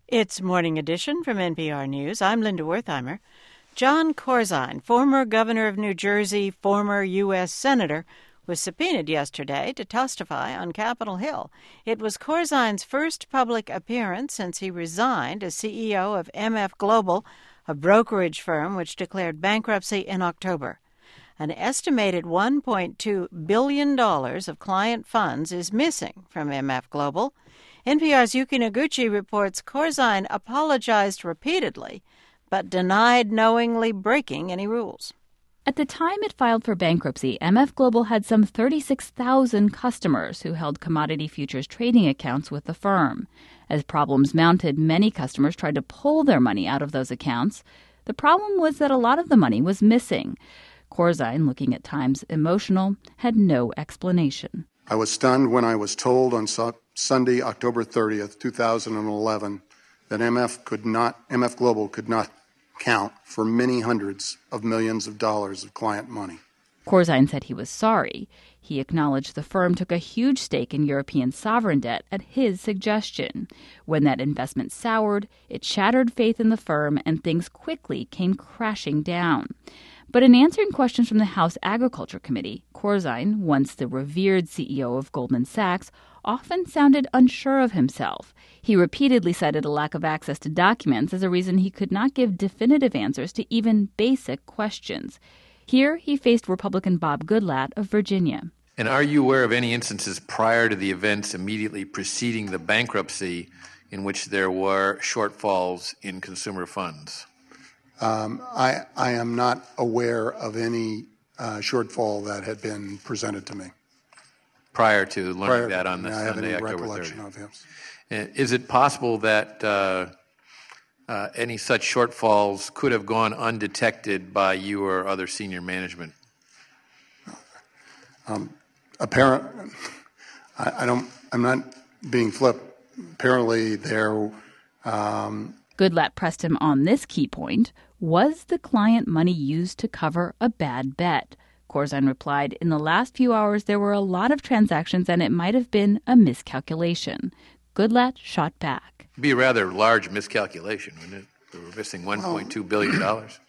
It's Morning Edition from NPR News. I'm Linda Wertheimer. Jon Corzine, former governor of New Jersey, former U.S. senator, was subpoenaed yesterday to testify on Capitol Hill. It was Corzine's first public appearance since he resigned as CEO of MF Global, a brokerage firm which declared bankruptcy in October. An estimated $1.2 billion of client funds is missing from MF Global. NPR's Yuki Noguchi reports Corzine apologized repeatedly, but denied knowingly breaking any rules. At the time it filed for bankruptcy, MF Global had some 36,000 customers who held commodity futures trading accounts with the firm. As problems mounted, many customers tried to pull their money out of those accounts. The problem was that a lot of the money was missing. Corzine, looking at times emotional, had no explanation. I was stunned when I was told on Sunday, October 30th, 2011, that MF Global could not count for many hundreds of millions of dollars of client money. Corzine said he was sorry. He acknowledged the firm took a huge stake in European sovereign debt at his suggestion. When that investment soured, it shattered faith in the firm and things quickly came crashing down. But in answering questions from the House Agriculture Committee, Corzine, once the revered CEO of Goldman Sachs, often sounded unsure of himself. He repeatedly cited a lack of access to documents as a reason he could not give definitive answers to even basic questions. Here he faced Republican Bob Goodlatte of Virginia. And are you aware of any instances prior to the events immediately preceding the bankruptcy in which there were shortfalls in consumer funds? I am not aware of any shortfall that had been presented to me. Prior to learning that on the I have Sunday, any October recollection 30th. of him. Is it possible that any such shortfalls could have gone undetected by you or other senior management? I'm not being flip. Apparently there. Goodlatte pressed him on this key point. Was the client money used to cover a bad bet? Corzine replied, in the last few hours there were a lot of transactions and it might have been a miscalculation. Goodlatte shot back. It'd be a rather large miscalculation, wouldn't it? We were missing $1.2 billion.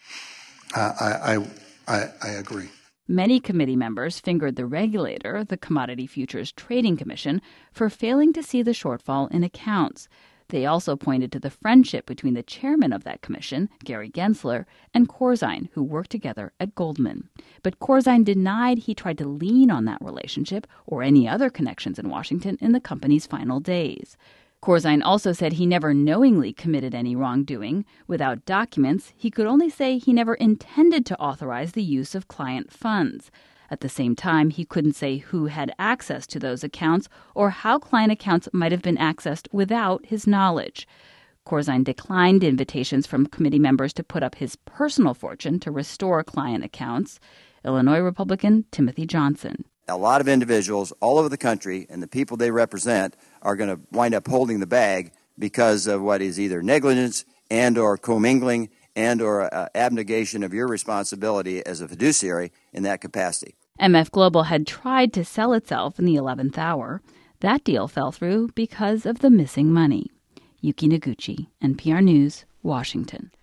I agree. Many committee members fingered the regulator, the Commodity Futures Trading Commission, for failing to see the shortfall in accounts. They also pointed to the friendship between the chairman of that commission, Gary Gensler, and Corzine, who worked together at Goldman. But Corzine denied he tried to lean on that relationship or any other connections in Washington in the company's final days. Corzine also said he never knowingly committed any wrongdoing. Without documents, he could only say he never intended to authorize the use of client funds. At the same time, he couldn't say who had access to those accounts or how client accounts might have been accessed without his knowledge. Corzine declined invitations from committee members to put up his personal fortune to restore client accounts. Illinois Republican Timothy Johnson. A lot of individuals all over the country and the people they represent are going to wind up holding the bag because of what is either negligence and or commingling and or abnegation of your responsibility as a fiduciary in that capacity. MF Global had tried to sell itself in the 11th hour. That deal fell through because of the missing money. Yuki Noguchi, NPR News, Washington.